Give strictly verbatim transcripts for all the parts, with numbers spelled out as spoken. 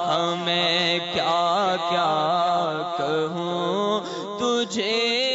ہمیں کیا کیا کہوں تجھے.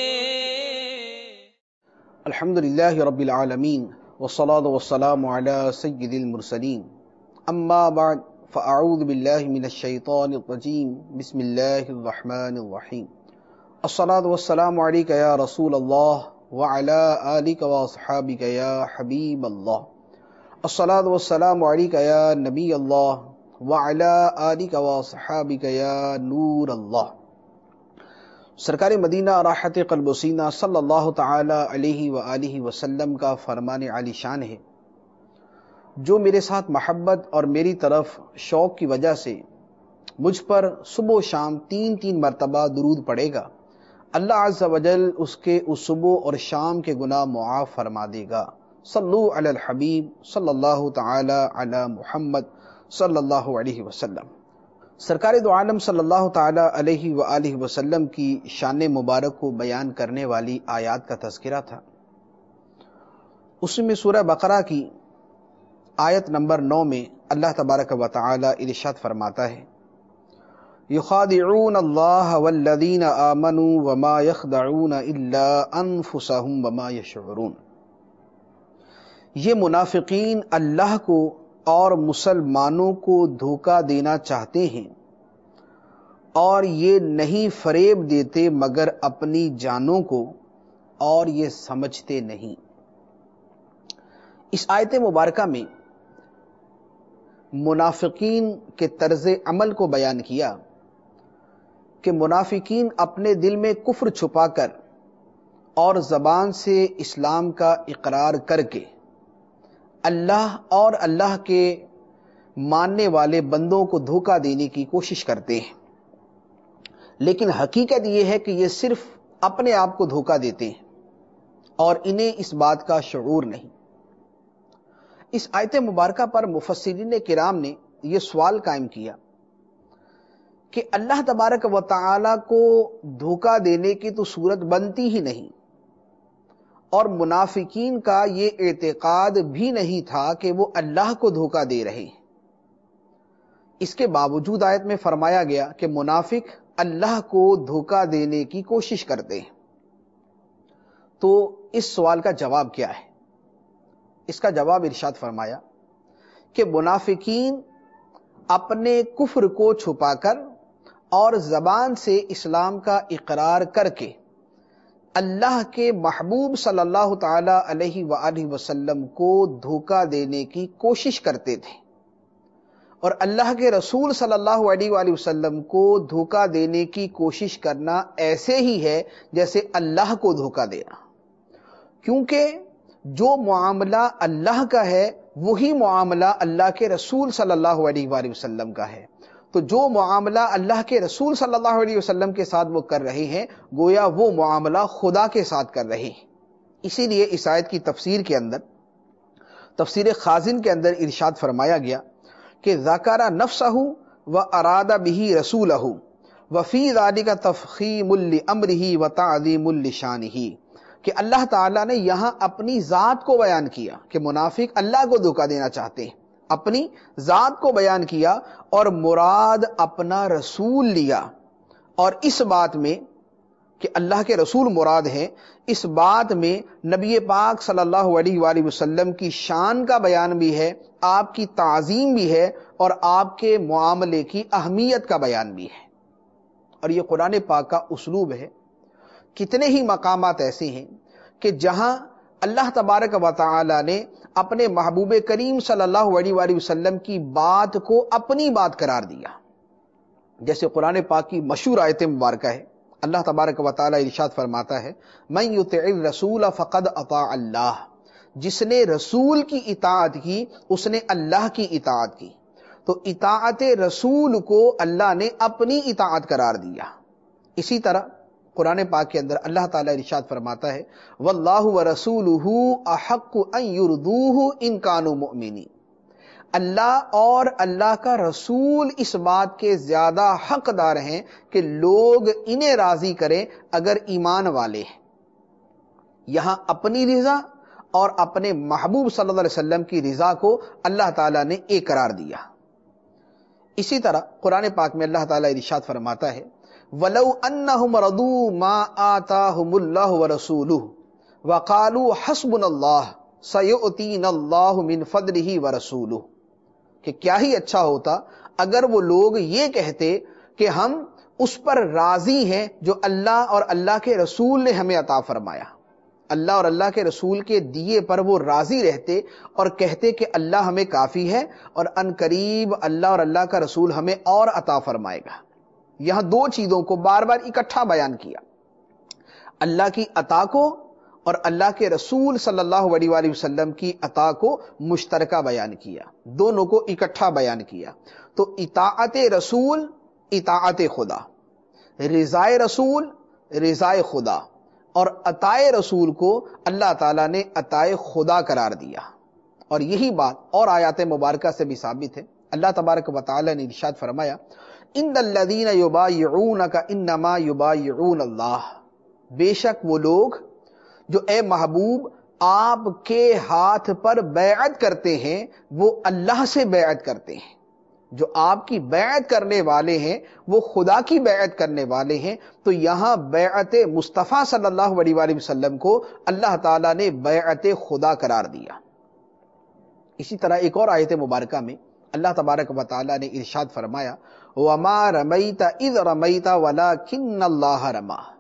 الحمدللہ رب العالمین والصلاة والسلام علی سید المرسلین. اما بعد فاعوذ باللہ من الشیطان الرجیم. بسم اللہ الرحمن الرحیم. الصلاة والسلام علیک یا رسول اللہ وعلی آلک واصحابک یا حبیب اللہ. الصلاة والسلام علیک یا نبی اللہ وعلی آلک واصحابک یا نور اللہ. سرکار مدینہ راحت قلب و سینہ صلی اللہ تعالی علیہ وآلہ وسلم کا فرمان عالی شان ہے، جو میرے ساتھ محبت اور میری طرف شوق کی وجہ سے مجھ پر صبح و شام تین تین مرتبہ درود پڑے گا، اللہ عز و جل اس کے اس صبح اور شام کے گناہ معاف فرما دے گا. صلو علی الحبیب صلی اللہ تعالی علی محمد صلی اللہ علیہ وسلم. سرکار دو عالم صلی اللہ تعالی علیہ وآلہ وسلم کی شان مبارک کو بیان کرنے والی آیات کا تذکرہ تھا. اس میں سورہ بقرہ کی آیت نمبر نو میں اللہ تبارک و تعالی ارشاد فرماتا ہے، یخادعون اللہ والذین آمنوا وما یخدعون الا انفسهم وما یشعرون. یہ منافقین اللہ کو اور مسلمانوں کو دھوکہ دینا چاہتے ہیں اور یہ نہیں فریب دیتے مگر اپنی جانوں کو، اور یہ سمجھتے نہیں. اس آیت مبارکہ میں منافقین کے طرز عمل کو بیان کیا کہ منافقین اپنے دل میں کفر چھپا کر اور زبان سے اسلام کا اقرار کر کے اللہ اور اللہ کے ماننے والے بندوں کو دھوکہ دینے کی کوشش کرتے ہیں، لیکن حقیقت یہ ہے کہ یہ صرف اپنے آپ کو دھوکہ دیتے ہیں اور انہیں اس بات کا شعور نہیں. اس آیت مبارکہ پر مفسرین کرام نے یہ سوال قائم کیا کہ اللہ تبارک و تعالی کو دھوکہ دینے کی تو صورت بنتی ہی نہیں، اور منافقین کا یہ اعتقاد بھی نہیں تھا کہ وہ اللہ کو دھوکہ دے رہے ہیں. اس کے باوجود آیت میں فرمایا گیا کہ منافق اللہ کو دھوکہ دینے کی کوشش کرتے ہیں. تو اس سوال کا جواب کیا ہے؟ اس کا جواب ارشاد فرمایا کہ منافقین اپنے کفر کو چھپا کر اور زبان سے اسلام کا اقرار کر کے اللہ کے محبوب صلی اللہ تعالی علیہ وآلہ وسلم کو دھوکہ دینے کی کوشش کرتے تھے، اور اللہ کے رسول صلی اللہ علیہ وآلہ وسلم کو دھوکہ دینے کی کوشش کرنا ایسے ہی ہے جیسے اللہ کو دھوکہ دینا، کیونکہ جو معاملہ اللہ کا ہے وہی معاملہ اللہ کے رسول صلی اللہ علیہ وآلہ وسلم کا ہے. تو جو معاملہ اللہ کے رسول صلی اللہ علیہ وسلم کے ساتھ وہ کر رہے ہیں گویا وہ معاملہ خدا کے ساتھ کر رہے ہیں. اسی لیے اس آیت کی تفسیر کے اندر تفسیر خازن کے اندر ارشاد فرمایا گیا کہ ذکر نفسہ و اراد به رسولہ وفی ذلک تفخیم لامرہ و تعظیم لشانہ، کہ اللہ تعالیٰ نے یہاں اپنی ذات کو بیان کیا کہ منافق اللہ کو دھوکہ دینا چاہتے ہیں، اپنی ذات کو بیان کیا اور مراد اپنا رسول لیا، اور اس بات میں کہ اللہ کے رسول مراد ہیں، اس بات میں نبی پاک صلی اللہ علیہ وآلہ وسلم کی شان کا بیان بھی ہے، آپ کی تعظیم بھی ہے، اور آپ کے معاملے کی اہمیت کا بیان بھی ہے. اور یہ قرآن پاک کا اسلوب ہے. کتنے ہی مقامات ایسے ہیں کہ جہاں اللہ تبارک و تعالی نے اپنے محبوب کریم صلی اللہ علیہ وآلہ وسلم کی بات کو اپنی بات قرار دیا. جیسے قرآن پاک کی مشہور آیت مبارکہ ہے، اللہ تبارک و تعالی ارشاد فرماتا ہے، من یطع الرسول فقد اطاع اللہ. جس نے رسول کی اطاعت کی اس نے اللہ کی اطاعت کی. تو اطاعت رسول کو اللہ نے اپنی اطاعت قرار دیا. اسی طرح قرآن پاک کے اندر اللہ تعالیٰ ارشاد فرماتا ہے، واللہ ورسولہ احق ان یرضوہ ان کانوا مؤمنین. اللہ اور اللہ کا رسول اس بات کے زیادہ حقدار ہیں کہ لوگ انہیں راضی کریں اگر ایمان والے ہیں. یہاں اپنی رضا اور اپنے محبوب صلی اللہ علیہ وسلم کی رضا کو اللہ تعالیٰ نے ایک قرار دیا. اسی طرح قرآن پاک میں اللہ تعالیٰ ارشاد فرماتا ہے وَلَوْ أَنَّهُمْ رَضُوا مَا آتَاهُمُ اللَّهُ وَرَسُولُهُ وَقَالُوا حَسْبُنَا اللَّهُ سَيُؤْتِينَا اللَّهُ مِنْ فَضْلِهِ وَرَسُولُهُ کہ کیا ہی اچھا ہوتا اگر وہ لوگ یہ کہتے کہ ہم اس پر راضی ہیں جو اللہ اور اللہ کے رسول نے ہمیں عطا فرمایا، اللہ اور اللہ کے رسول کے دیے پر وہ راضی رہتے اور کہتے کہ اللہ ہمیں کافی ہے اور ان قریب اللہ اور اللہ کا رسول ہمیں اور عطا فرمائے گا۔ یہاں دو چیزوں کو بار بار اکٹھا بیان کیا، اللہ کی عطا کو اور اللہ کے رسول صلی اللہ علیہ وآلہ وسلم کی عطا کو مشترکہ بیان کیا، دونوں کو اکٹھا بیان کیا۔ تو اطاعت رسول اطاعت خدا، رضائے رسول رضائے خدا، اور عطائے رسول کو اللہ تعالیٰ نے عطائے خدا قرار دیا۔ اور یہی بات اور آیات مبارکہ سے بھی ثابت ہے۔ اللہ تبارک و تعالیٰ نے ارشاد فرمایا ان الذین یبایعونک انما یبایعون اللہ، بے شک وہ لوگ جو اے محبوب آپ کے ہاتھ پر بیعت کرتے ہیں وہ اللہ سے بیعت کرتے ہیں، جو آپ کی بیعت کرنے والے ہیں وہ خدا کی بیعت کرنے والے ہیں۔ تو یہاں بیعت مصطفیٰ صلی اللہ علیہ وآلہ وسلم کو اللہ تعالیٰ نے بیعت خدا قرار دیا۔ اسی طرح ایک اور آیت مبارکہ میں اللہ تبارک و تعالیٰ نے ارشاد فرمایا وَمَا رَمَيْتَ إِذْ رَمَيْتَ وَلَكِنَّ اللَّهَ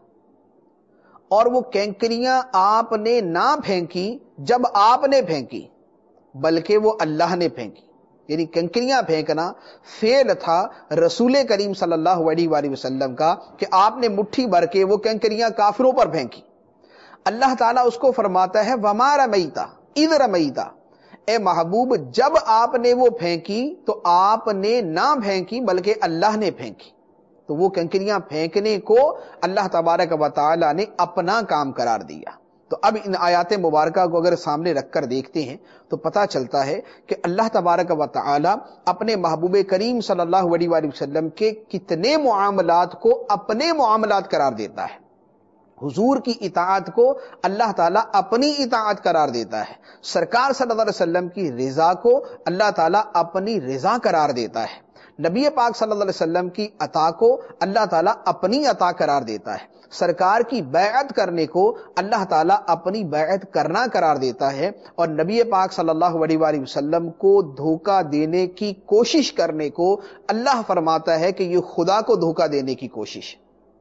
رَمَى، اور وہ کینکریاں آپ نے نہ پھینکی جب آپ نے پھینکی بلکہ وہ اللہ نے پھینکی، یعنی کنکریاں پھینکنا فعل تھا رسول کریم صلی اللہ علیہ وآلہ وسلم کا کہ آپ نے مٹھی بھر کے وہ کنکریاں کافروں پر پھینکی۔ اللہ تعالیٰ اس کو فرماتا ہے وَمَا رَمَيْتَ إِذْ رَمَيْتَ، اے محبوب جب آپ نے وہ پھینکی تو آپ نے نہ پھینکی بلکہ اللہ نے پھینکی۔ تو وہ کنکریاں پھینکنے کو اللہ تبارک و تعالیٰ نے اپنا کام قرار دیا۔ تو اب ان آیات مبارکہ کو اگر سامنے رکھ کر دیکھتے ہیں تو پتہ چلتا ہے کہ اللہ تبارک و تعالی اپنے محبوب کریم صلی اللہ علیہ وآلہ وسلم کے کتنے معاملات کو اپنے معاملات قرار دیتا ہے۔ حضور کی اطاعت کو اللہ تعالیٰ اپنی اطاعت قرار دیتا ہے، سرکار صلی اللہ علیہ وسلم کی رضا کو اللہ تعالیٰ اپنی رضا قرار دیتا ہے، نبی پاک صلی اللہ علیہ وسلم کی عطا کو اللہ تعالیٰ اپنی عطا قرار دیتا ہے، سرکار کی بیعت کرنے کو اللہ تعالیٰ اپنی بیعت کرنا قرار دیتا ہے، اور نبی پاک صلی اللہ علیہ وآلہ وسلم کو دھوکہ دینے کی کوشش کرنے کو اللہ فرماتا ہے کہ یہ خدا کو دھوکہ دینے کی کوشش۔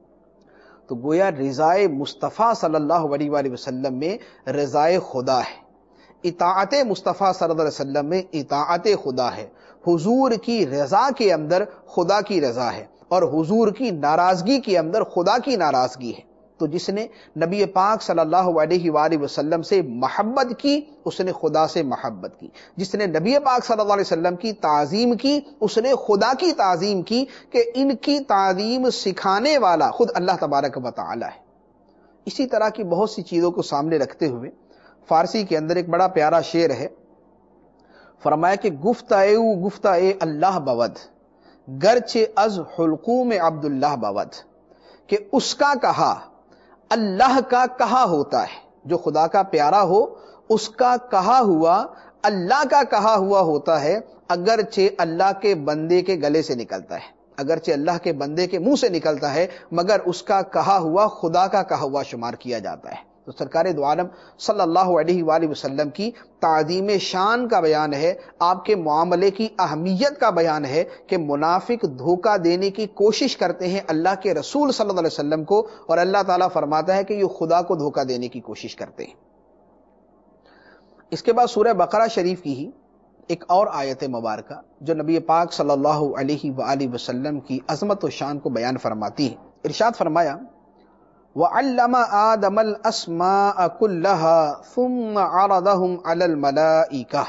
تو گویا رضائے مصطفیٰ صلی اللہ علیہ وآلہ وسلم میں رضائے خدا ہے، اطاعت مصطفیٰ صلی اللہ علیہ وسلم میں اطاعت خدا ہے، حضور کی رضا کے اندر خدا کی رضا ہے، اور حضور کی ناراضگی کے اندر خدا کی ناراضگی ہے۔ تو جس نے نبی پاک صلی اللہ علیہ وآلہ وسلم سے محبت کی اس نے خدا سے محبت کی، جس نے نبی پاک صلی اللہ علیہ وسلم کی تعظیم کی اس نے خدا کی تعظیم کی، کہ ان کی تعظیم سکھانے والا خود اللہ تبارک و تعالی ہے۔ اسی طرح کی بہت سی چیزوں کو سامنے رکھتے ہوئے فارسی کے اندر ایک بڑا پیارا شعر ہے، فرمایا کہ گفتائے گفتائے اللہ بود گرچہ از حلقوم عبداللہ بود، کہ اس کا کہا اللہ کا کہا ہوتا ہے، جو خدا کا پیارا ہو اس کا کہا ہوا اللہ کا کہا ہوا ہوتا ہے، اگرچہ اللہ کے بندے کے گلے سے نکلتا ہے، اگرچہ اللہ کے بندے کے منہ سے نکلتا ہے مگر اس کا کہا ہوا خدا کا کہا ہوا شمار کیا جاتا ہے۔ تو سرکار دو عالم صلی اللہ علیہ وآلہ وسلم کی تعظیم شان کا بیان ہے، آپ کے معاملے کی اہمیت کا بیان ہے کہ منافق دھوکہ دینے کی کوشش کرتے ہیں اللہ کے رسول صلی اللہ علیہ وسلم کو، اور اللہ تعالیٰ فرماتا ہے کہ یہ خدا کو دھوکہ دینے کی کوشش کرتے ہیں۔ اس کے بعد سورہ بقرہ شریف کی ہی ایک اور آیت مبارکہ جو نبی پاک صلی اللہ علیہ وآلہ وسلم کی عظمت و شان کو بیان فرماتی ہے۔ ارشاد فرمایا وَعَلَّمَ آدَمَ الْأَسْمَاءَ كُلَّهَا ثُمَّ عَرَضَهُمْ عَلَى الْمَلَائِكَةِ،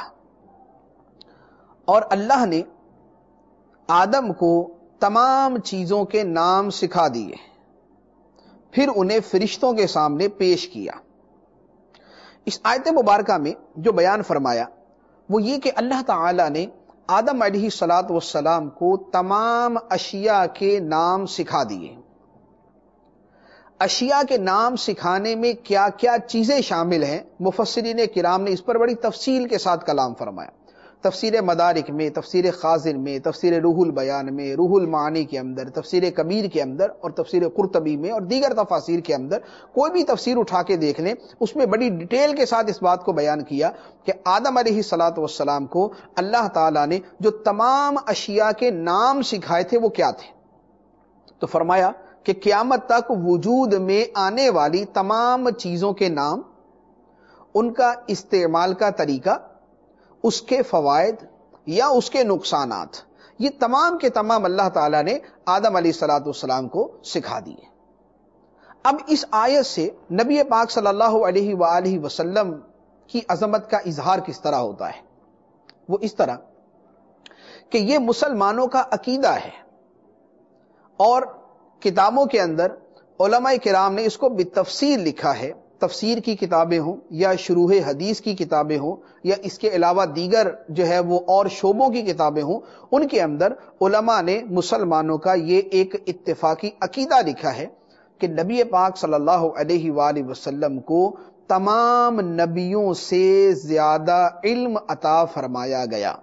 اور اللہ نے آدم کو تمام چیزوں کے نام سکھا دیے، پھر انہیں فرشتوں کے سامنے پیش کیا۔ اس آیت مبارکہ میں جو بیان فرمایا وہ یہ کہ اللہ تعالی نے آدم علیہ الصلاۃ والسلام کو تمام اشیاء کے نام سکھا دیے۔ اشیاء کے نام سکھانے میں کیا کیا چیزیں شامل ہیں، مفسرین کرام نے اس پر بڑی تفصیل کے ساتھ کلام فرمایا۔ تفسیر مدارک میں، تفسیر خازن میں، تفسیر روح البیان میں، روح المعانی کے اندر، تفسیر کبیر کے اندر اور تفسیر قرطبی میں اور دیگر تفاسیر کے اندر کوئی بھی تفسیر اٹھا کے دیکھ لیں، اس میں بڑی ڈیٹیل کے ساتھ اس بات کو بیان کیا کہ آدم علیہ الصلوۃ والسلام کو اللہ تعالیٰ نے جو تمام اشیاء کے نام سکھائے تھے وہ کیا تھے؟ تو فرمایا کہ قیامت تک وجود میں آنے والی تمام چیزوں کے نام، ان کا استعمال کا طریقہ، اس کے فوائد یا اس کے نقصانات، یہ تمام کے تمام اللہ تعالیٰ نے آدم علیہ الصلوۃ والسلام کو سکھا دیے۔ اب اس آیت سے نبی پاک صلی اللہ علیہ وآلہ وسلم کی عظمت کا اظہار کس طرح ہوتا ہے؟ وہ اس طرح کہ یہ مسلمانوں کا عقیدہ ہے، اور کتابوں کے اندر علماء کرام نے اس کو بالتفصیل لکھا ہے، تفسیر کی کتابیں ہوں یا شروح حدیث کی کتابیں ہوں یا اس کے علاوہ دیگر جو ہے وہ اور شعبوں کی کتابیں ہوں، ان کے اندر علماء نے مسلمانوں کا یہ ایک اتفاقی عقیدہ لکھا ہے کہ نبی پاک صلی اللہ علیہ وآلہ وسلم کو تمام نبیوں سے زیادہ علم عطا فرمایا گیا،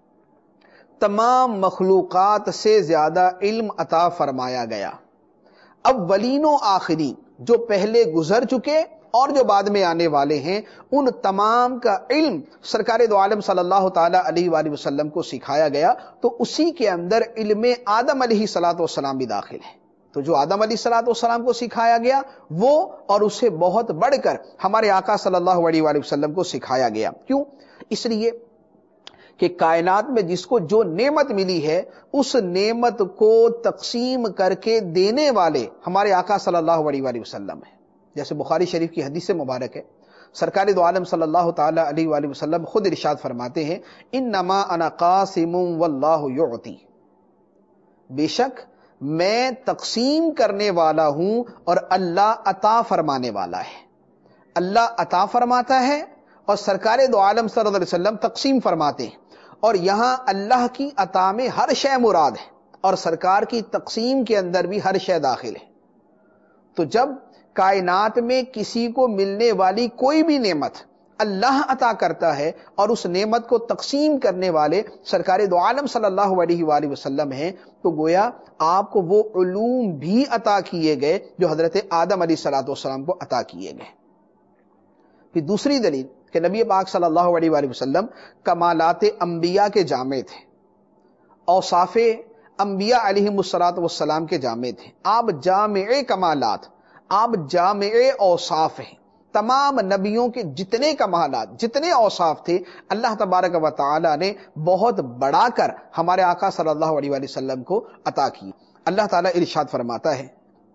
تمام مخلوقات سے زیادہ علم عطا فرمایا گیا۔ اولین و آخرین، جو پہلے گزر چکے اور جو بعد میں آنے والے ہیں، ان تمام کا علم سرکار دو عالم صلی اللہ تعالی علیہ وآلہ وسلم کو سکھایا گیا، تو اسی کے اندر علم آدم علیہ الصلوۃ والسلام بھی داخل ہے۔ تو جو آدم علیہ الصلوۃ والسلام کو سکھایا گیا وہ اور اسے بہت بڑھ کر ہمارے آقا صلی اللہ علیہ وآلہ وسلم کو سکھایا گیا۔ کیوں؟ اس لیے کہ کائنات میں جس کو جو نعمت ملی ہے اس نعمت کو تقسیم کر کے دینے والے ہمارے آقا صلی اللہ علیہ وآلہ وسلم ہیں۔ جیسے بخاری شریف کی حدیث مبارک ہے، سرکار دو عالم صلی اللہ تعالی علیہ وآلہ وسلم خود ارشاد فرماتے ہیں، انما انا قاسم واللہ یعطی، بے شک میں تقسیم کرنے والا ہوں اور اللہ عطا فرمانے والا ہے۔ اللہ عطا فرماتا ہے اور سرکار دو عالم صلی اللہ علیہ وسلم تقسیم فرماتے ہیں، اور یہاں اللہ کی عطا میں ہر شے مراد ہے اور سرکار کی تقسیم کے اندر بھی ہر شے داخل ہے۔ تو جب کائنات میں کسی کو ملنے والی کوئی بھی نعمت اللہ عطا کرتا ہے اور اس نعمت کو تقسیم کرنے والے سرکار دو عالم صلی اللہ علیہ وآلہ وسلم ہیں، تو گویا آپ کو وہ علوم بھی عطا کیے گئے جو حضرت آدم علیہ الصلوۃ والسلام کو عطا کیے گئے۔ پھر دوسری دلیل کہ نبی پاک صلی اللہ علیہ وآلہ وسلم کمالات انبیاء کے جامع تھے، اوصاف انبیاء علیہ الصلوۃ والسلام کے جامع تھے۔ آپ جامع کمالات، آپ جامع اوصاف ہیں۔ تمام نبیوں کے جتنے کمالات، جتنے اوصاف تھے، اللہ تبارک و تعالی نے بہت بڑھا کر ہمارے آقا صلی اللہ علیہ وآلہ وسلم کو عطا کی۔ اللہ تعالیٰ ارشاد فرماتا ہے،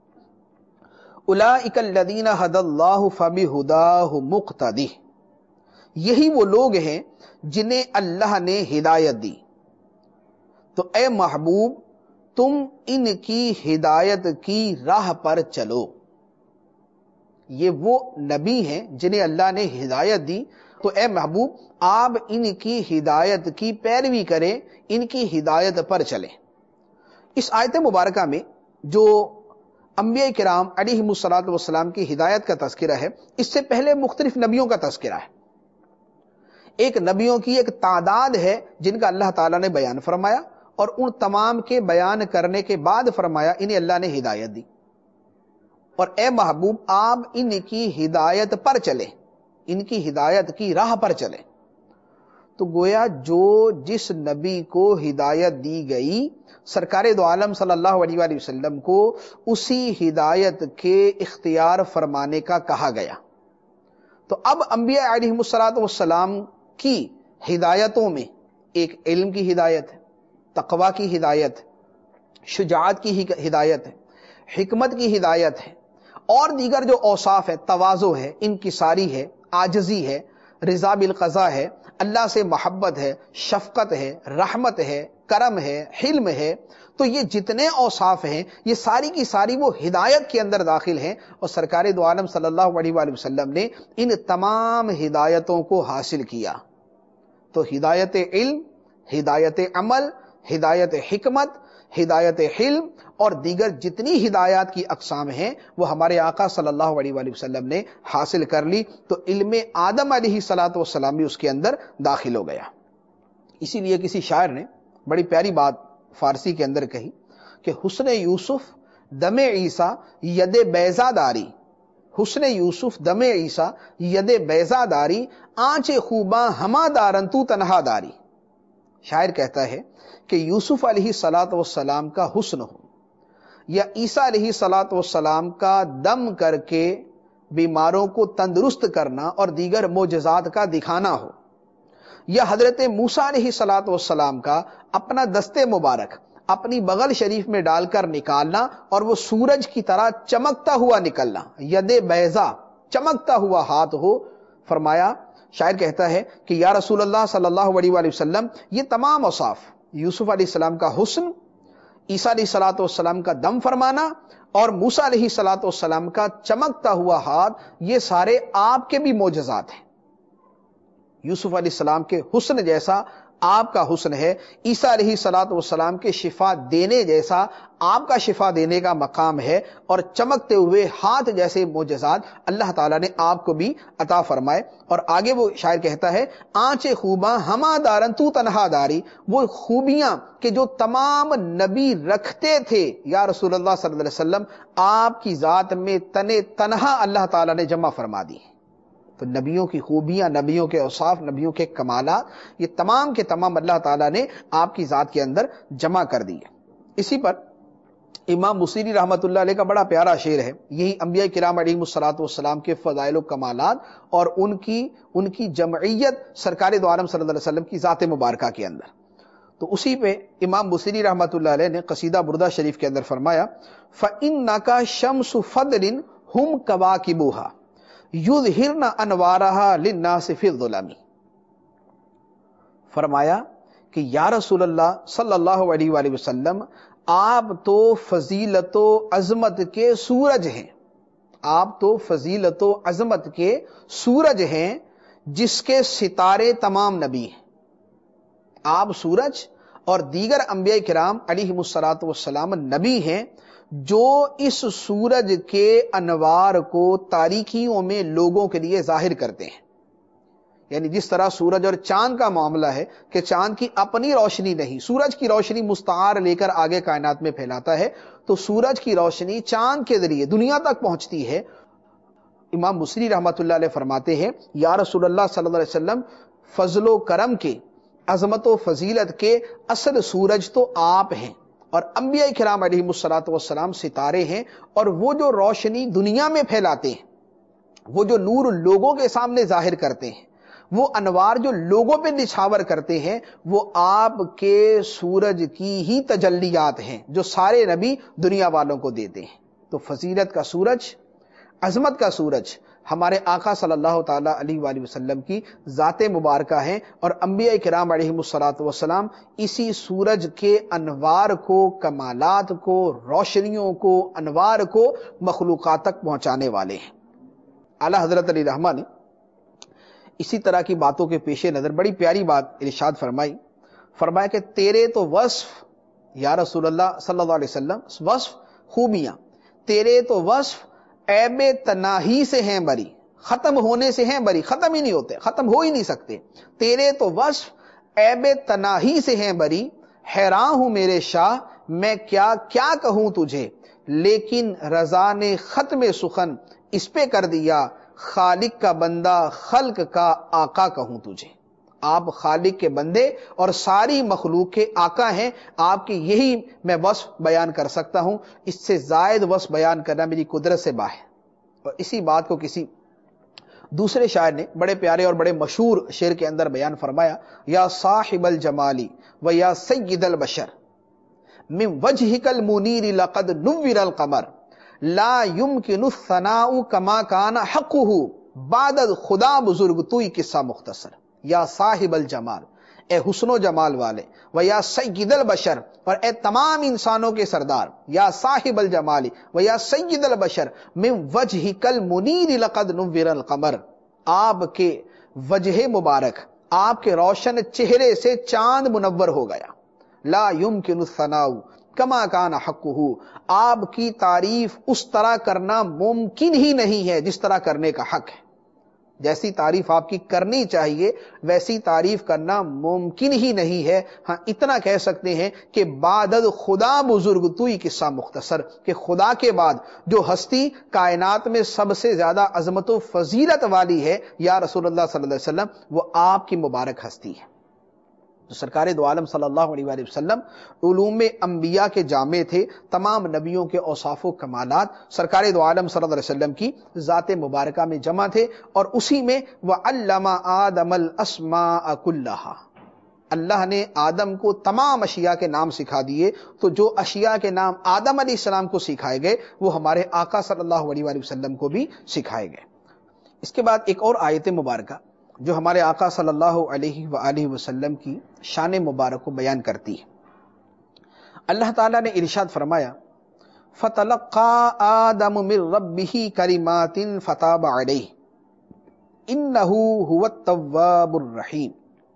اولئک الذین ھدی اللہ فبہداہ مقتدی، یہی وہ لوگ ہیں جنہیں اللہ نے ہدایت دی، تو اے محبوب تم ان کی ہدایت کی راہ پر چلو۔ یہ وہ نبی ہیں جنہیں اللہ نے ہدایت دی، تو اے محبوب آپ ان کی ہدایت کی پیروی کریں، ان کی ہدایت پر چلیں۔ اس آیت مبارکہ میں جو انبیاء کرام علیہ الصلوۃ والسلام کی ہدایت کا تذکرہ ہے، اس سے پہلے مختلف نبیوں کا تذکرہ ہے۔ ایک نبیوں کی ایک تعداد ہے جن کا اللہ تعالیٰ نے بیان فرمایا، اور ان تمام کے بیان کرنے کے بعد فرمایا انہیں اللہ نے ہدایت دی، اور اے محبوب آپ ان کی ہدایت پر چلیں، ان کی ہدایت کی راہ پر چلیں۔ تو گویا جو جس نبی کو ہدایت دی گئی، سرکار دو عالم صلی اللہ علیہ وآلہ وسلم کو اسی ہدایت کے اختیار فرمانے کا کہا گیا۔ تو اب انبیاء علیہ الصلوۃ والسلام کی ہدایتوں میں ایک علم کی ہدایت ہے، تقوی کی ہدایت، شجاعت کی ہدایت ہے، حکمت کی ہدایت ہے، اور دیگر جو اوصاف ہے، تواضع ہے، انکساری ہے، عاجزی ہے، رضا بالقضاء ہے، اللہ سے محبت ہے، شفقت ہے، رحمت ہے، کرم ہے، حلم ہے، تو یہ جتنے اوصاف ہیں یہ ساری کی ساری وہ ہدایت کے اندر داخل ہیں، اور سرکار دو عالم صلی اللہ علیہ وآلہ وسلم نے ان تمام ہدایتوں کو حاصل کیا۔ تو ہدایت علم، ہدایت عمل، ہدایت حکمت، ہدایت حلم اور دیگر جتنی ہدایات کی اقسام ہیں وہ ہمارے آقا صلی اللہ علیہ وآلہ وسلم نے حاصل کر لی، تو علم آدم علیہ الصلوۃ والسلام بھی اس کے اندر داخل ہو گیا۔ اسی لیے کسی شاعر نے بڑی پیاری بات فارسی کے اندر کہی کہ حسن یوسف دم عیسیٰ ید بیضا داری، حسن یوسف دم عیسیٰ ید بیضا داری، آنچ خوباں ہما دارن تو تنہا داری۔ شاعر کہتا ہے کہ یوسف علیہ الصلاۃ والسلام کا حسن ہو یا عیسیٰ علیہ الصلاۃ والسلام کا دم کر کے بیماروں کو تندرست کرنا اور دیگر معجزات کا دکھانا ہو، یا حضرت موسیٰ علیہ الصلاۃ والسلام کا اپنا دستے مبارک اپنی بغل شریف میں ڈال کر نکالنا اور وہ سورج کی طرح چمکتا ہوا نکلنا، ید بیضا چمکتا ہوا ہاتھ ہو، فرمایا شاعر کہتا ہے کہ یا رسول اللہ صلی اللہ علیہ وآلہ وسلم یہ تمام اوصاف، یوسف علیہ السلام کا حسن، عیسیٰ علیہ الصلاۃ والسلام کا دم فرمانا اور موسیٰ علیہ الصلاۃ والسلام کا چمکتا ہوا ہاتھ، یہ سارے آپ کے بھی معجزات ہیں۔ یوسف علیہ السلام کے حسن جیسا آپ کا حسن ہے، عیسیٰ علیہ الصلاۃ والسلام کے شفا دینے جیسا آپ کا شفا دینے کا مقام ہے، اور چمکتے ہوئے ہاتھ جیسے معجزات اللہ تعالیٰ نے آپ کو بھی عطا فرمائے۔ اور آگے وہ شاعر کہتا ہے آنچ خوباں ہما دارن تو تنہا داری، وہ خوبیاں کہ جو تمام نبی رکھتے تھے یا رسول اللہ صلی اللہ علیہ وسلم، آپ کی ذات میں تن تنہا اللہ تعالیٰ نے جمع فرما دی۔ تو نبیوں کی خوبیاں، نبیوں کے اوصاف، نبیوں کے کمالات، یہ تمام کے تمام اللہ تعالیٰ نے آپ کی ذات کے اندر جمع کر دی ہے۔ اسی پر امام بصیری رحمۃ اللہ علیہ کا بڑا پیارا شعر ہے، یہی انبیاء کرام علیہم الصلوۃ والسلام کے فضائل و کمالات اور ان کی ان کی جمعیت سرکار دو عالم صلی اللہ علیہ وسلم کی ذات مبارکہ کے اندر۔ تو اسی پہ امام بصیری رحمۃ اللہ علیہ نے قصیدہ بردہ شریف کے اندر فرمایا فَإِنَّكَ شَمْسُ فَضْلٍ هُمْ كَوَاكِبُهَا یظہرن انوارها للناس فی الظلم۔ فرمایا کہ یا رسول اللہ صلی اللہ علیہ وآلہ وسلم، آپ تو فضیلت و عظمت کے سورج ہیں، آپ تو فضیلت و عظمت کے سورج ہیں جس کے ستارے تمام نبی ہیں۔ آپ سورج اور دیگر انبیاء کرام علیہم الصلوۃ والسلام نبی ہیں جو اس سورج کے انوار کو تاریکیوں میں لوگوں کے لیے ظاہر کرتے ہیں۔ یعنی جس طرح سورج اور چاند کا معاملہ ہے کہ چاند کی اپنی روشنی نہیں، سورج کی روشنی مستعار لے کر آگے کائنات میں پھیلاتا ہے، تو سورج کی روشنی چاند کے ذریعے دنیا تک پہنچتی ہے۔ امام بصری رحمۃ اللہ علیہ فرماتے ہیں یا رسول اللہ صلی اللہ علیہ وسلم، فضل و کرم کے، عظمت و فضیلت کے اصل سورج تو آپ ہیں، اور انبیاء کرام علیہم الصلوۃ والسلام ستارے ہیں، اور وہ جو روشنی دنیا میں پھیلاتے ہیں، وہ جو نور لوگوں کے سامنے ظاہر کرتے ہیں، وہ انوار جو لوگوں پہ نچھاور کرتے ہیں، وہ آپ کے سورج کی ہی تجلیات ہیں جو سارے نبی دنیا والوں کو دیتے ہیں۔ تو فضیلت کا سورج، عظمت کا سورج ہمارے آقا صلی اللہ تعالیٰ علیہ وآلہ وسلم کی ذات مبارکہ ہیں، اور انبیاء کرام علیہم الصلوۃ والسلام اسی سورج کے انوار کو، کمالات کو، روشنیوں کو، انوار کو مخلوقات تک پہنچانے والے ہیں۔ اعلیٰ حضرت علی رحمہ نے اسی طرح کی باتوں کے پیش نظر بڑی پیاری بات ارشاد فرمائی، فرمایا کہ تیرے تو وصف یا رسول اللہ صلی اللہ علیہ وسلم، وصف خوبیاں، تیرے تو وصف عیب تناہی سے ہیں بری، ختم ہونے سے ہیں بری، ختم ہی نہیں ہوتے، ختم ہو ہی نہیں سکتے۔ تیرے تو وصف عیب تناہی سے ہیں بری، حیران ہوں میرے شاہ میں کیا کیا کہوں تجھے، لیکن رضا نے ختم سخن اس پہ کر دیا، خالق کا بندہ خلق کا آقا کہوں تجھے۔ آپ خالق کے بندے اور ساری مخلوق کے آقا ہیں، آپ کی یہی میں وصف بیان کر سکتا ہوں، اس سے زائد وصف بیان کرنا میری قدرت سے باہر۔ اور اسی بات کو کسی دوسرے شاعر نے بڑے پیارے اور بڑے مشہور شعر کے اندر بیان فرمایا، یا صاحب الجمالی و یا سید البشر من وجهك المنیر لقد نور القمر لا يمكن الثناء كما كان حقه بعد خدا بزرگ توئی قصہ مختصر۔ یا صاحب الجمال، اے حسن و جمال والے، و یا سید البشر، اور اے تمام انسانوں کے سردار، یا صاحب الجمال و یا سید البشر من وجهك المنیر لقد نور القمر، آپ کے وجہ مبارک، آپ کے روشن چہرے سے چاند منور ہو گیا۔ لا يمكن الثناء کما کان حقہ، آپ کی تعریف اس طرح کرنا ممکن ہی نہیں ہے جس طرح کرنے کا حق ہے۔ جیسی تعریف آپ کی کرنی چاہیے ویسی تعریف کرنا ممکن ہی نہیں ہے. ہاں اتنا کہہ سکتے ہیں کہ بعدد خدا بزرگ توئی قصہ مختصر، کہ خدا کے بعد جو ہستی کائنات میں سب سے زیادہ عظمت و فضیلت والی ہے یا رسول اللہ صلی اللہ علیہ وسلم، وہ آپ کی مبارک ہستی ہے. تو سرکار دو عالم صلی اللہ علیہ وآلہ وسلم علوم انبیاء کے جامع تھے، تمام نبیوں کے اوصاف و کمالات سرکار دو عالم صلی اللہ علیہ وسلم کی ذات مبارکہ میں جمع تھے، اور اسی میں وَعَلَّمَ آدَمَ الْأَسْمَاءَ كُلَّهَا، اللہ نے آدم کو تمام اشیاء کے نام سکھا دیے. تو جو اشیاء کے نام آدم علیہ السلام کو سکھائے گئے وہ ہمارے آقا صلی اللہ علیہ وآلہ وسلم کو بھی سکھائے گئے. اس کے بعد ایک اور آیت مبارکہ جو ہمارے آقا صلی اللہ علیہ وآلہ وسلم کی شان مبارک کو بیان کرتی ہے. اللہ تعالیٰ نے ارشاد فرمایا فَتَلَقَّى آدَمُ مِن رَبِّهِ كَلِمَاتٍ فَتَابَ عَلَيْهِ إِنَّهُ هُوَ التَّوَّابُ الرَّحِيمُ،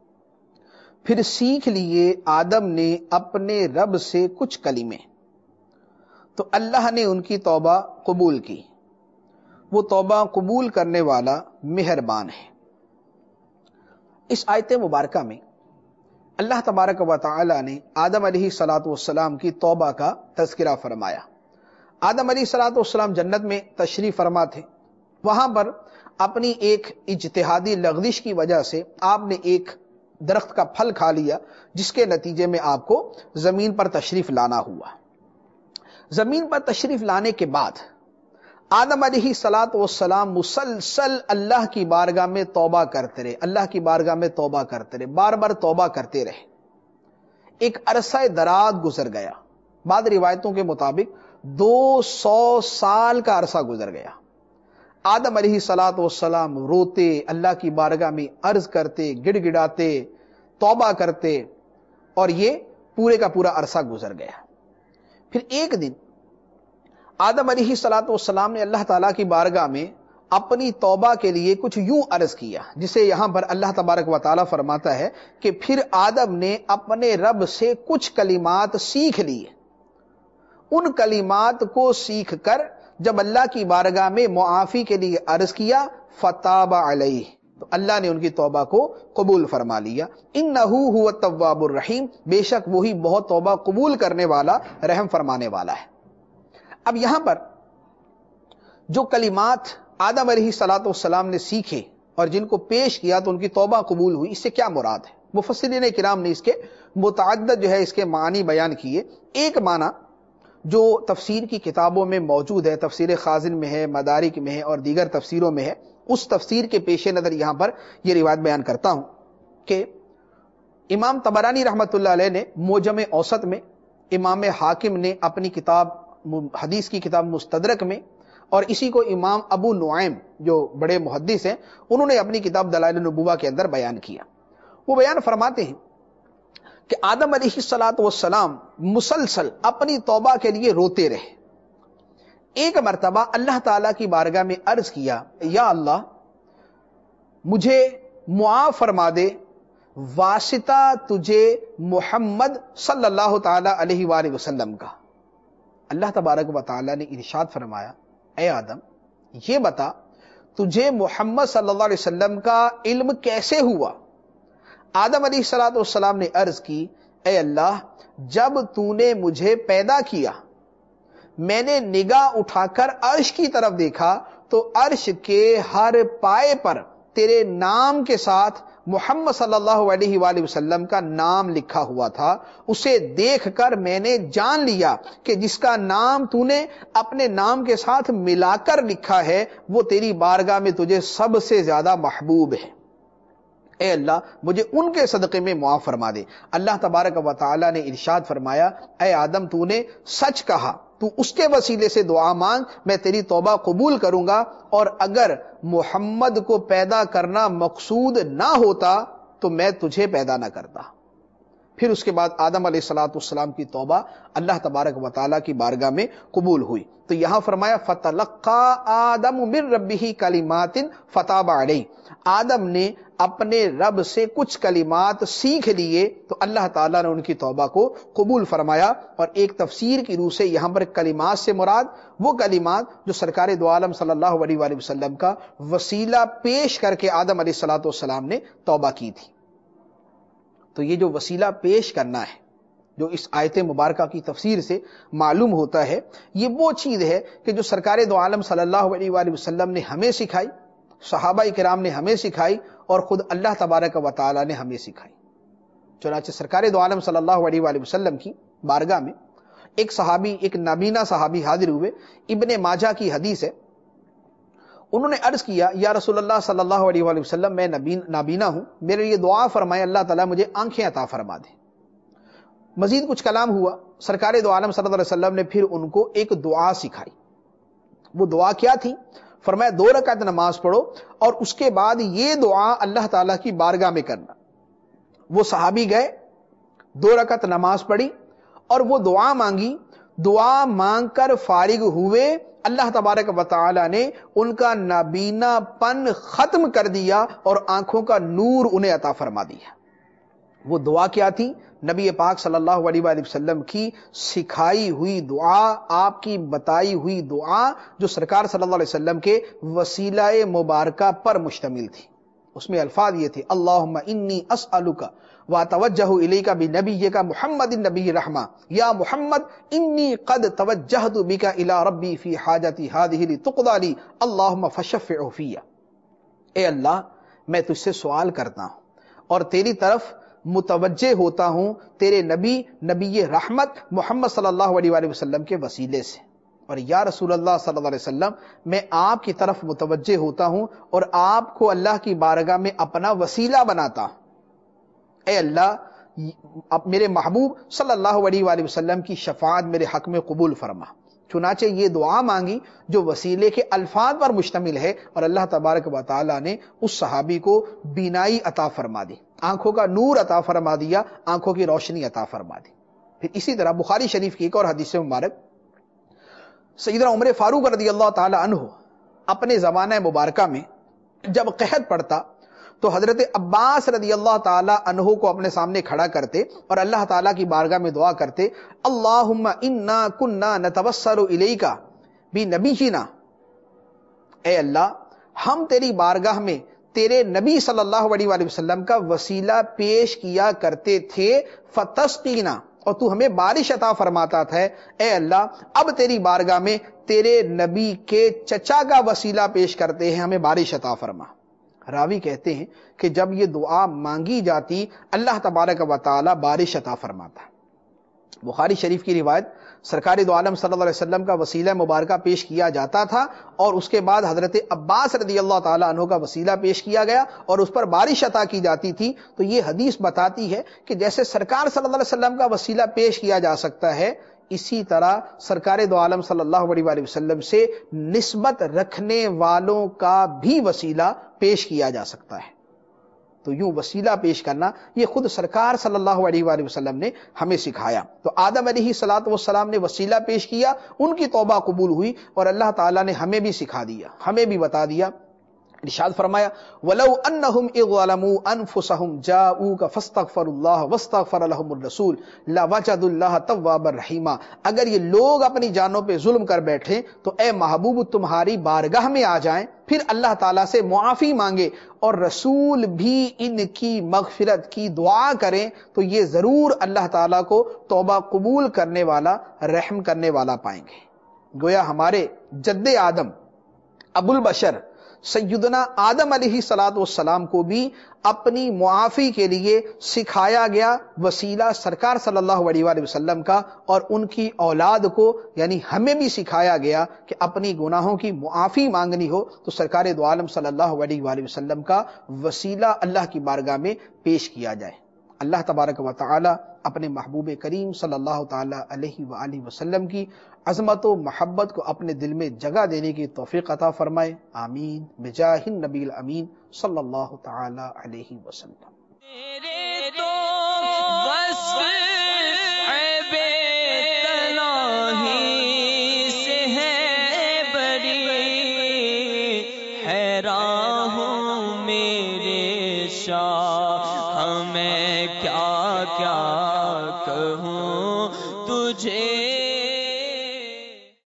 پھر سیکھ لیے آدم نے اپنے رب سے کچھ کلمے، تو اللہ نے ان کی توبہ قبول کی، وہ توبہ قبول کرنے والا مہربان ہے. اس آیت مبارکہ میں اللہ تبارک و تعالی نے آدم علیہ الصلاۃ والسلام کی توبہ کا تذکرہ فرمایا. آدم علیہ الصلاۃ والسلام جنت میں تشریف فرما تھے، وہاں پر اپنی ایک اجتہادی لغزش کی وجہ سے آپ نے ایک درخت کا پھل کھا لیا، جس کے نتیجے میں آپ کو زمین پر تشریف لانا ہوا. زمین پر تشریف لانے کے بعد آدم علیہ الصلاۃ والسلام مسلسل اللہ کی بارگاہ میں توبہ کرتے رہے، اللہ کی بارگاہ میں توبہ کرتے رہے، بار بار توبہ کرتے رہے. ایک عرصہ دراز گزر گیا، بعض روایتوں کے مطابق دو سو سال کا عرصہ گزر گیا. آدم علیہ الصلاۃ والسلام روتے، اللہ کی بارگاہ میں عرض کرتے، گڑ گڑاتے، توبہ کرتے، اور یہ پورے کا پورا عرصہ گزر گیا. پھر ایک دن آدم علیہ الصلاۃ والسلام نے اللہ تعالیٰ کی بارگاہ میں اپنی توبہ کے لیے کچھ یوں عرض کیا، جسے یہاں پر اللہ تبارک و تعالیٰ فرماتا ہے کہ پھر آدم نے اپنے رب سے کچھ کلمات سیکھ لیے. ان کلمات کو سیکھ کر جب اللہ کی بارگاہ میں معافی کے لیے عرض کیا، فتاب علیہ، تو اللہ نے ان کی توبہ کو قبول فرما لیا. انہ هو التواب الرحیم، بے شک وہی بہت توبہ قبول کرنے والا، رحم فرمانے والا ہے. اب یہاں پر جو کلمات آدم علیہ الصلاۃ والسلام نے سیکھے اور جن کو پیش کیا تو ان کی توبہ قبول ہوئی، اس سے کیا مراد ہے؟ مفسرین کرام نے اس کے متعدد جو ہے اس کے معنی بیان کیے. ایک معنی جو تفسیر کی کتابوں میں موجود ہے، تفسیر خازن میں ہے، مدارک میں ہے اور دیگر تفسیروں میں ہے، اس تفسیر کے پیش نظر یہاں پر یہ روایت بیان کرتا ہوں کہ امام طبرانی رحمۃ اللہ علیہ نے معجم اوسط میں، امام حاکم نے اپنی کتاب حدیث کی کتاب مستدرک میں، اور اسی کو امام ابو نعیم جو بڑے محدث ہیں انہوں نے اپنی کتاب دلائل النبوہ کے اندر بیان کیا. وہ بیان فرماتے ہیں کہ آدم علیہ الصلاۃ والسلام مسلسل اپنی توبہ کے لیے روتے رہے. ایک مرتبہ اللہ تعالیٰ کی بارگاہ میں عرض کیا، یا اللہ مجھے معاف فرما دے، واسطہ تجھے محمد صلی اللہ تعالی علیہ وآلہ وسلم کا. اللہ تبارک و تعالیٰ نے ارشاد فرمایا، اے آدم یہ بتا تجھے محمد صلی اللہ علیہ وسلم کا علم کیسے ہوا؟ آدم علیہ الصلاۃ والسلام نے عرض کی، اے اللہ جب تو نے مجھے پیدا کیا میں نے نگاہ اٹھا کر عرش کی طرف دیکھا تو عرش کے ہر پائے پر تیرے نام کے ساتھ محمد صلی اللہ علیہ وآلہ وسلم کا نام لکھا ہوا تھا. اسے دیکھ کر میں نے جان لیا کہ جس کا نام تو نے اپنے نام کے ساتھ ملا کر لکھا ہے وہ تیری بارگاہ میں تجھے سب سے زیادہ محبوب ہے. اے اللہ مجھے ان کے صدقے میں معاف فرما دے. اللہ تبارک و تعالی نے ارشاد فرمایا، اے آدم تو نے سچ کہا، تو اس کے وسیلے سے دعا مانگ، میں تیری توبہ قبول کروں گا. اور اگر محمد کو پیدا کرنا مقصود نہ ہوتا تو میں تجھے پیدا نہ کرتا. پھر اس کے بعد آدم علیہ الصلوۃ والسلام کی توبہ اللہ تبارک و تعالیٰ کی بارگاہ میں قبول ہوئی. تو یہاں فرمایا فتلقى آدم من ربہ کلمات فتاب علیہ، آدم نے اپنے رب سے کچھ کلمات سیکھ لیے تو اللہ تعالیٰ نے ان کی توبہ کو قبول فرمایا. اور ایک تفسیر کی روح سے یہاں پر کلمات سے مراد وہ کلمات جو سرکار دو عالم صلی اللہ علیہ وآلہ وسلم کا وسیلہ پیش کر کے آدم علیہ الصلوۃ والسلام نے توبہ کی تھی. تو یہ جو وسیلہ پیش کرنا ہے جو اس آیت مبارکہ کی تفسیر سے معلوم ہوتا ہے، یہ وہ چیز ہے کہ جو سرکار دو عالم صلی اللہ علیہ وآلہ وسلم نے ہمیں سکھائی، صحابہ کرام نے ہمیں سکھائی، اور خود اللہ تبارک و تعالی نے ہمیں سکھائی. چنانچہ سرکار دو عالم صلی اللہ علیہ وآلہ وسلم کی بارگاہ میں ایک صحابی، ایک نابینا صحابی حاضر ہوئے. ابن ماجہ کی حدیث ہے. انہوں نے عرض کیا یا رسول اللہ صلی اللہ علیہ وآلہ وسلم، میں نابینا ہوں، میرے لیے دعا فرمائے اللہ تعالیٰ مجھے آنکھیں عطا فرما دے. مزید کچھ کلام ہوا. سرکار دو عالم صلی اللہ علیہ وسلم نے پھر ان کو ایک دعا سکھائی. وہ دعا کیا تھی؟ فرمایا دو رکعت نماز پڑھو اور اس کے بعد یہ دعا اللہ تعالیٰ کی بارگاہ میں کرنا. وہ صحابی گئے، دو رکعت نماز پڑھی اور وہ دعا مانگی. دعا مانگ کر فارغ ہوئے، اللہ تبارک و تعالی نے ان کا نابینا پن ختم کر دیا اور آنکھوں کا نور انہیں عطا فرما دیا. وہ دعا کیا تھی؟ نبی پاک صلی اللہ علیہ وآلہ وسلم کی سکھائی ہوئی دعا، آپ کی بتائی ہوئی دعا جو سرکار صلی اللہ علیہ وسلم کے وسیلہ مبارکہ پر مشتمل تھی. اس میں الفاظ یہ تھے اللہم انی اسألک واتوجہ الیک بنبیک محمد النبی رحمہ یا محمد انی قد توجہت بک الی ربی فی حاجتی ہذہ لتقضی لی اللہم فشفع فی. اے اللہ میں تجھ سے سوال کرتا ہوں اور تیری طرف متوجہ ہوتا ہوں تیرے نبی نبی رحمت محمد صلی اللہ علیہ وآلہ وسلم کے وسیلے سے، اور یا رسول اللہ صلی اللہ علیہ وسلم میں آپ کی طرف متوجہ ہوتا ہوں اور آپ کو اللہ کی بارگاہ میں اپنا وسیلہ بناتا ہوں. اے اللہ میرے محبوب صلی اللہ علیہ وآلہ وسلم کی شفاعت میرے حق میں قبول فرما. چنانچہ یہ دعا مانگی جو وسیلے کے الفاظ پر مشتمل ہے، اور اللہ تبارک و تعالی نے اس صحابی کو بینائی عطا فرما دی، آنکھوں کا نور عطا فرما دیا، آنکھوں کی روشنی عطا فرما دی. پھر اسی طرح بخاری شریف کی ایک اور حدیث مبارک، سیدنا عمر فاروق رضی اللہ تعالی عنہ اپنے زمانہ مبارکہ میں جب قحط پڑتا تو حضرت عباس رضی اللہ تعالی عنہ کو اپنے سامنے کھڑا کرتے اور اللہ تعالیٰ کی بارگاہ میں دعا کرتے اللہم انا کننا نتوسل الیک بنبینا. اے اللہ ہم تیری بارگاہ میں تیرے نبی صلی اللہ علیہ وآلہ وسلم کا وسیلہ پیش کیا کرتے تھے فتسقینا، اور تو ہمیں بارش عطا فرماتا تھا. اے اللہ اب تیری بارگاہ میں تیرے نبی کے چچا کا وسیلہ پیش کرتے ہیں، ہمیں بارش عطا فرما. راوی کہتے ہیں کہ جب یہ دعا مانگی جاتی اللہ تبارک و تعالی بارش عطا فرماتا. بخاری شریف کی روایت، سرکار دو عالم صلی اللہ علیہ وسلم کا وسیلہ مبارکہ پیش کیا جاتا تھا اور اس کے بعد حضرت عباس رضی اللہ تعالیٰ عنہ کا وسیلہ پیش کیا گیا اور اس پر بارش عطا کی جاتی تھی. تو یہ حدیث بتاتی ہے کہ جیسے سرکار صلی اللہ علیہ وسلم کا وسیلہ پیش کیا جا سکتا ہے، اسی طرح سرکار دو عالم صلی اللہ علیہ وآلہ وسلم سے نسبت رکھنے والوں کا بھی وسیلہ پیش کیا جا سکتا ہے. تو یوں وسیلہ پیش کرنا یہ خود سرکار صلی اللہ علیہ وآلہ وسلم نے ہمیں سکھایا. تو آدم علیہ الصلوۃ والسلام نے وسیلہ پیش کیا، ان کی توبہ قبول ہوئی، اور اللہ تعالیٰ نے ہمیں بھی سکھا دیا، ہمیں بھی بتا دیا. ارشاد فرمایا وَلَوْ أَنَّهُمْ إِذْ ظَلَمُوا أَنفُسَهُمْ جَاءُوكَ فَاسْتَغْفَرُوا اللَّهَ وَاسْتَغْفَرَ لَهُمُ الرَّسُولُ لَوَجَدُوا اللَّهَ تَوَّابًا رَحِيمًا. اگر یہ لوگ اپنی جانوں پہ ظلم کر بیٹھے تو اے محبوب تمہاری بارگاہ میں آ جائیں، پھر اللہ تعالیٰ سے معافی مانگے اور رسول بھی ان کی مغفرت کی دعا کریں تو یہ ضرور اللہ تعالیٰ کو توبہ قبول کرنے والا، رحم کرنے والا پائیں گے. گویا ہمارے جد آدم ابو البشر سیدنا آدم علیہ الصلوۃ والسلام کو بھی اپنی معافی کے لیے سکھایا گیا وسیلہ سرکار صلی اللہ علیہ وآلہ وسلم کا، اور ان کی اولاد کو یعنی ہمیں بھی سکھایا گیا کہ اپنی گناہوں کی معافی مانگنی ہو تو سرکار دو عالم صلی اللہ علیہ وآلہ وسلم کا وسیلہ اللہ کی بارگاہ میں پیش کیا جائے. اللہ تبارک و تعالی اپنے محبوب کریم صلی اللہ تعالی علیہ وآلہ وسلم کی عظمت و محبت کو اپنے دل میں جگہ دینے کی توفیق عطا فرمائے. آمین بجاہ النبی الامین صلی اللہ تعالی علیہ وسلم. وصف